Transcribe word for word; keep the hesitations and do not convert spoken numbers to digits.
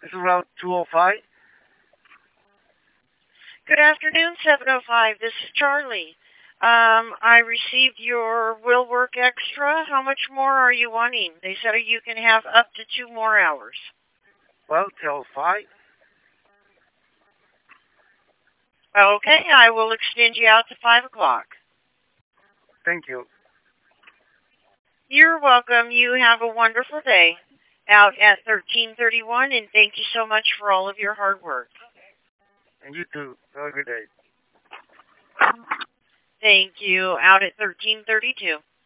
It's around two oh five. Good afternoon, seven oh five. This is Charlie. Um, I received your will work extra. How much more are you wanting? They said you can have up to two more hours. Well, till five. Okay, I will extend you out to five o'clock. Thank you. You're welcome. You have a wonderful day out at thirteen thirty-one, and thank you so much for all of your hard work. And you too. Have a good day. Thank you. Out at thirteen thirty-two.